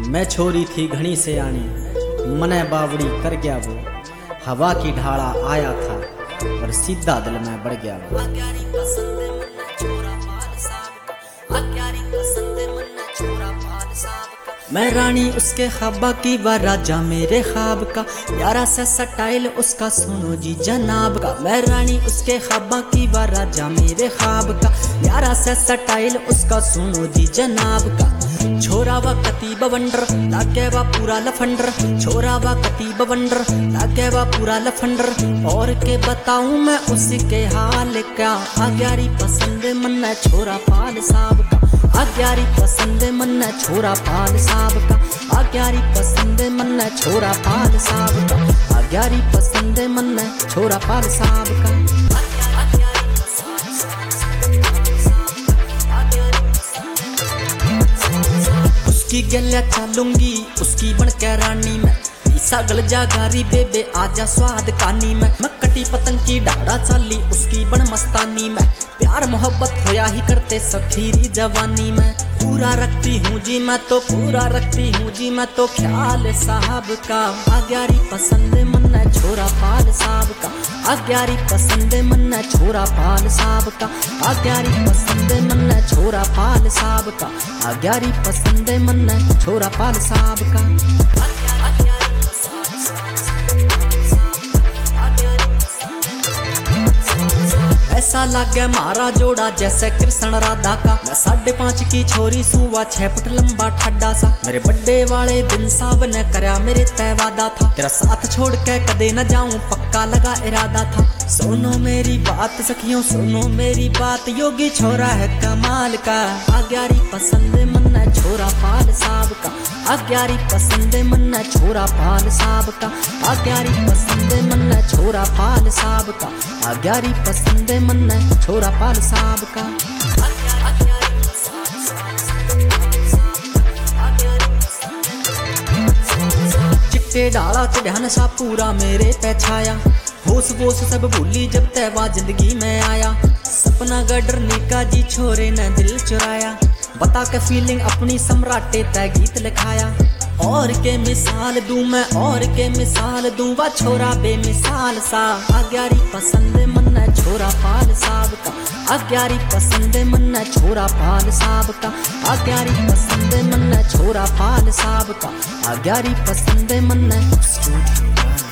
मैं छोरी थी घनी से आनी, मने बावड़ी कर गया वो। हवा की ढाला आया था और सीधा दिल में बढ़ गया वो। मैं रानी उसके ख्वाबा की व राजा मेरे ख्वाब का, प्यारा सा स्टाइल उसका सुनो जी जनाब का। मैं रानी उसके ख्वाबा की व राजा मेरे ख्वाब का, प्यारा सा स्टाइल उसका सुनो जी जनाब का। छोरा व कती बवंडर लागे वा पूरा लफंडर, छोरा व कती बवंडर लागे वा पूरा लफंडर। और के बताऊं मैं उसके हाल का, आग्यारी पसंद मन छोरा पाल साहब का। आग्यारी पसंद मन छोरा पाल साहब का, आग्यारी पसंद मन छोरा पाल साहब का, आग्यारी पसंद मन छोरा पाल साहब का। उसकी गलिया चलूंगी उसकी बन के रानी में, सगल जागारी बेबे आजा स्वाद कानी में। मैं कटी पतंग की डाड़ा चाली उसकी बन मस्तानी में, प्यार मोहब्बत होया ही करते सखीरी जवानी में। पूरा रखती हूँ जी मैं तो, पूरा रखती हूँ जी मैं तो ख्याल साहब का। आग्यारी पसंद मन छोरा पाल साहब का, आग्यारी पसंद मन छोरा पाल साहब का, आग्यारी पसंद मन छोरा पाल साहब का, आग्यारी पसंद मन छोरा पाल साहब का। ऐसा लागे मारा जोड़ा जैसे कृष्ण राधा का। मैं 5.5 की छोरी सुवा 6 फुट लंबा ठड्डा सा। मेरे बर्थडे वाले दिन साहब ने करया मेरे तय वादा था, तेरा साथ छोड़ के कदे न जाऊं पक्का लगा इरादा था। सुनो मेरी बात सखियों सुनो मेरी बात, योगी छोरा है कमाल का। आग्यारी पसंद मन छोरा पाल साहब का, आग्यारी पसंद मन छोरा पाल साहब का, आग्यारी पसंद मन छोरा पाल साहब का, आग्यारी पसंद मन छोरा पाल साहब का। चिट्टे डाला चढ़ान सा पूरा मेरे पे छाया, होश वोश सब भूली जब तैवा जिंदगी में आया। सपना गडर निका जी छोरे ने दिल चुराया, बता के फीलिंग अपनी सम्राटे तय गीत लिखाया। और के मिसाल दूं मैं और के मिसाल दूं, वा छोरा बेमिसाल सा। आग्यारी पसंद मन छोरा पाल साहब का, आग्यारी पसंद मन छोरा पाल साहब का, आग्यारी पसंद मन छोरा पाल साहब का, आग्यारी पसंद मन